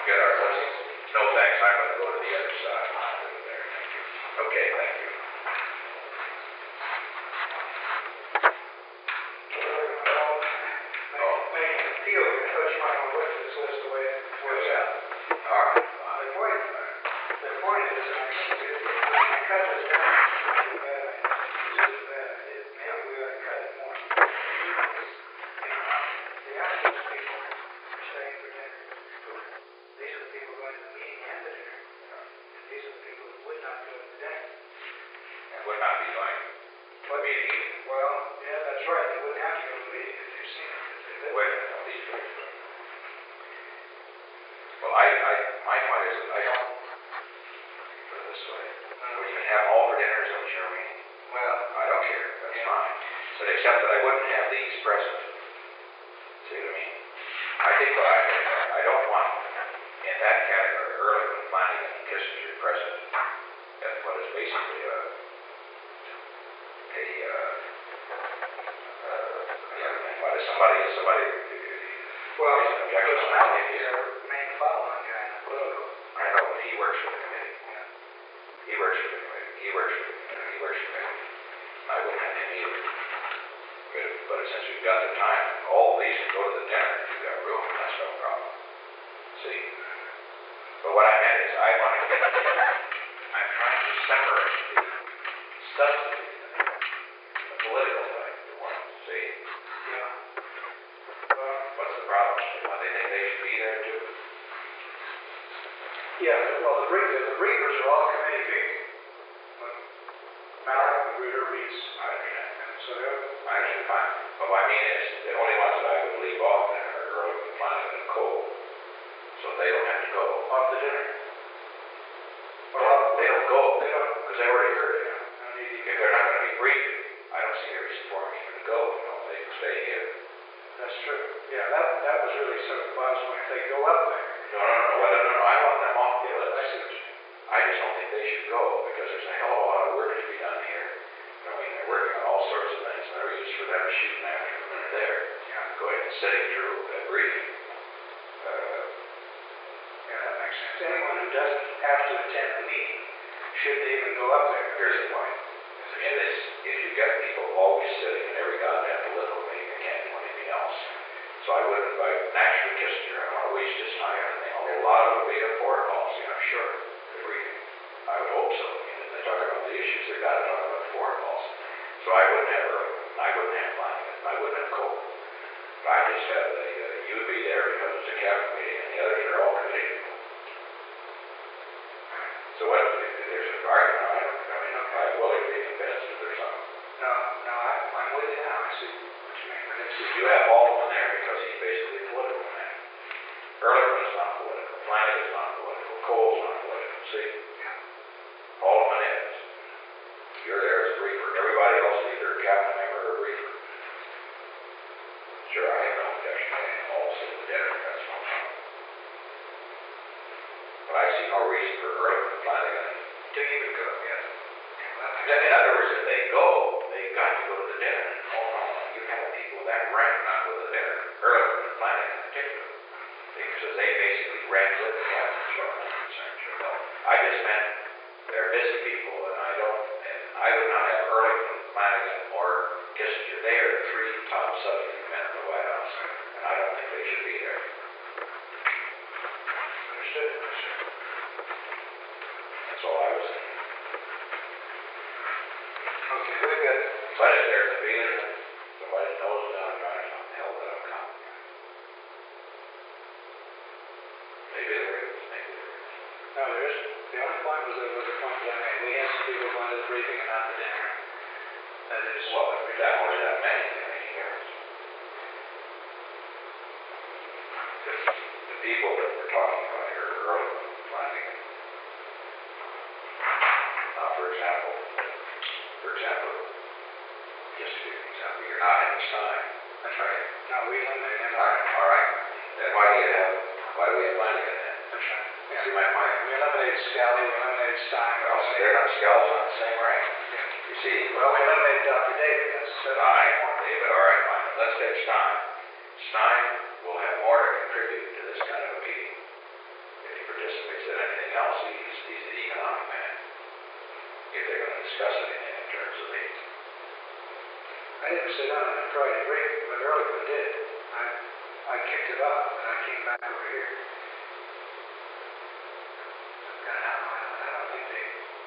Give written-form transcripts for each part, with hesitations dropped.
get our list. No thanks, I'm going to go to the other side. I'll do it there. Thank you. Okay, thank you. Except that I wouldn't have these present. See what I mean? I think what I don't want in that category, Ehrlichman, Flanagan, and Kissinger present at what is basically what is somebody well, objections on how they main following guy in the political. I know, but he works for the committee. Yeah. He works for the committee. He works for the committee. He works for the committee. I wouldn't have him either. But since we've got the time, all these can go to the dinner if you've got room, that's no problem. See? But what I meant is I'm trying to separate the substantive thing, the political thing, the one, see? Yeah. What's the problem? They think they should be there too? Yeah, well, the briefers are all committee people. Malik, Magruder, Reese. I understand. So I actually fine. But what I mean is, the only ones that I would leave off then are Ehrlichman, Flanagan, and Cole. So they don't have to go off the dinner. Well, they don't go. They don't, because they already heard it. If they're not going to be briefed, I don't see any reason for them even to go. You know, they can stay here. That's true. Yeah, that was really sort of the bottom point. If they go up there. No. I want them off the list. I see what you mean. I just don't think they should go because there's a hell of a lot of work to be done here. I mean, they're working on all sorts of things. And they're used for them shooting after them when they're there. Yeah. Going and sitting through that briefing. Yeah, that makes sense. Anyone who doesn't have to attend the meeting, should they even go up there? Here's the point. In this, if you get people always sitting in every goddamn political meeting, they can't do anything else. So I would invite naturally Kissinger. I don't want to waste his time or anything. Although a lot of it will be a foreign policy, I'm sure. The briefing. I would hope so. I mean, if they talk about the issues, they've got to talk about foreign policy. So I wouldn't have Ehrlichman, I wouldn't have Flanagan, I wouldn't have Cole. But I just have you would be there because it's a cabinet meeting, and the others are all committee people. So what if there's an argument? I'm willing to be convinced that there's something. No, I'm with you now. I see what you mean. But you have Baldwin there because he's basically a political man. Ehrlichman is not political. Flanagan is not political. Cole's not political. See? Yeah. Baldwin is. You're there as a briefer. Everybody else is either a cabinet member or a briefer. Sure, I have no objection to them all sitting together. That's no problem. But I see no reason for Ehrlichman and Flanagan to even go. Yes. In other words, if they go, they've got to go to the dinner. Oh, no. You have people of that rank not go to the dinner. Ehrlichman and Flanagan in particular. Because they basically rank with the cabinet. Sure, I'm not concerned. Sure. No. I just meant they're busy people, and I would not have Ehrlichman, Flanagan, or Kissinger. They are the three top substitute men in the White House, and I don't think they should be there. Understood? That's all I was saying. Okay, very good. But if there's a feeling that somebody knows that I'm trying to hell that I'm coming. Maybe there is. No, there isn't. The only point was the point that I made. We have some people going to the briefing and not the dinner. That is. Well, if we got only that many, then they cares. The people that we're talking about here are Ehrlichman, Flanagan. For example, just to give you an example, you're not in the sign. That's right. No, we eliminate him. All right. Then why do we have Flanagan then? That's right. Yeah. See my point? We eliminated Scali, we eliminated Stein. Well, they're not Scali's on the same rank. Yeah. You see? Well, we eliminated Dr. David. That's fine. David, all right, fine. Let's take Stein. Stein will have more to contribute to this kind of a meeting if sit down and try to break what Ehrlichman did. I kicked it up and I came back over here. I don't think they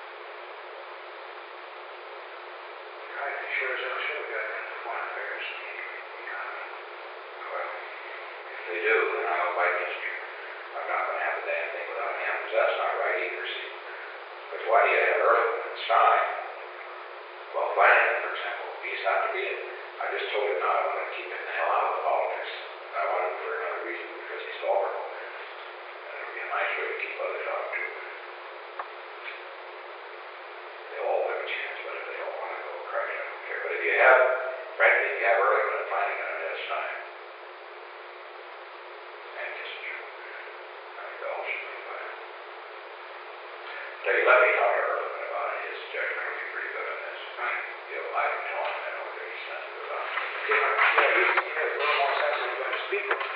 sure as hell should have got into foreign affairs and the economy. Well, if they do, then I hope I get you. I'm not going to have a damn thing without him, because that's not right either, see. Because why do you have Ehrlichman and Stein? Well, Flanagan, for example, he's not to be in. I just told him now I want to keep him the hell out of politics. I want him for another reason, because he's vulnerable. And it would be a nice way to keep others out, too. They all have a chance, but if they don't want to go, Christ, I don't care. But if you have, frankly, if you have Ehrlichman and Flanagan and Ed Stein, and Kissinger, I think they all should be fine. Tell you, let me talk to Ehrlichman about it. His judgment will be pretty good on this. I can tell him, I know what he's sensitive about. Yeah, he's a little more sensitive than his people.